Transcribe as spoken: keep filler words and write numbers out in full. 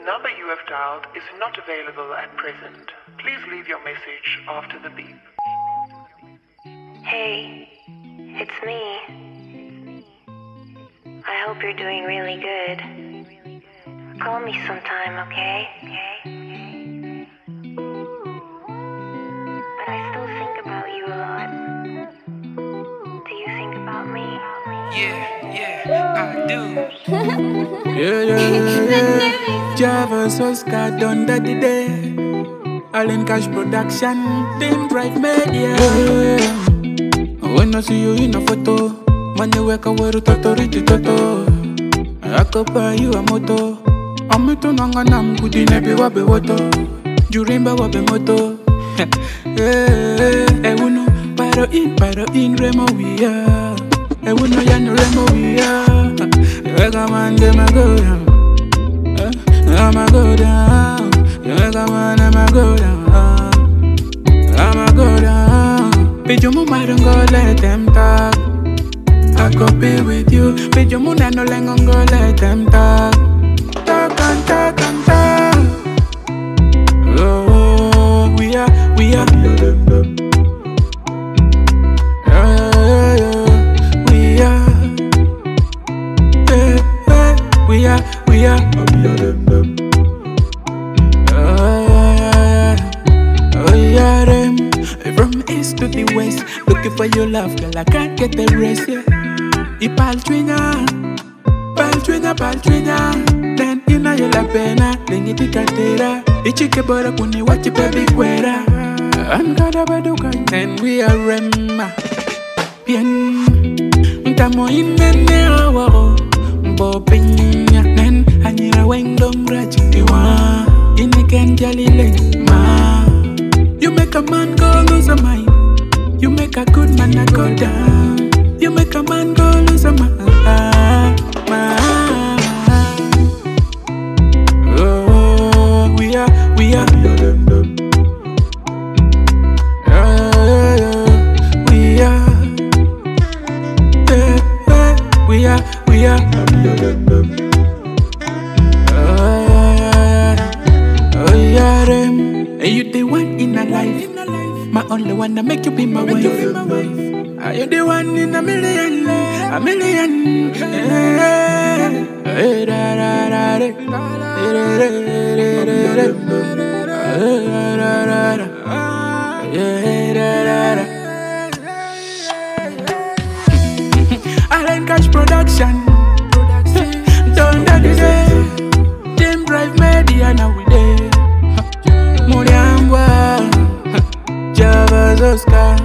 number you have dialed is not available at present. Please leave your message after the beep. Hey, it's me. I hope you're doing really good. Call me sometime, okay? Okay? But I still think about you a lot. Do you think about me? Yeah, yeah, I do. Yeah, yeah, yeah. Java's Oscar done that today. All in cash production, Team Drive Media. Yeah. When I see you in a photo, money work away to Totoriti Toto. I could buy you a moto. I'm a to Nanganam, good in every wabi water. Jurimba wabi moto. Yeah, I will know, paro in, paro in, remo we are. I will know, yan remo we are. You make a man, them a go down. I'ma go down. You make a man, I'ma go down. I'ma go down. But your mama don't go let them talk. I could be with you. But your mama no longer go let them talk. Talk and talk and talk. Oh, we are, we are. Yeah, yeah, yeah. We are. Yeah, yeah. We are, we are. From east to the west, looking for your love, girl, I can't get the rest, yeah. I paltrina, paltrina, paltrina. Then inna yo la pena, then you take a tera. Ichike bora kuni wachi baby kwera. Angada baduka, then we are remma. Bien, ntamo inene awo, mbo pinya. Then anyira wengdom rachikiwa, iniken jalile ma. You make a man go lose a mind. You make a good man a go down. You make a man go lose a mind. Oh, we are, we are. Yeah, yeah, yeah. We are. Yeah, yeah. We are, we are. Oh, yeah, them. And you the one in a life, my only one to make you be my wife. Are you the one in a million, a million? Hey, da da da da, Allen Cash Production, done that today. Team Drive Media now we there. Java's Oscar.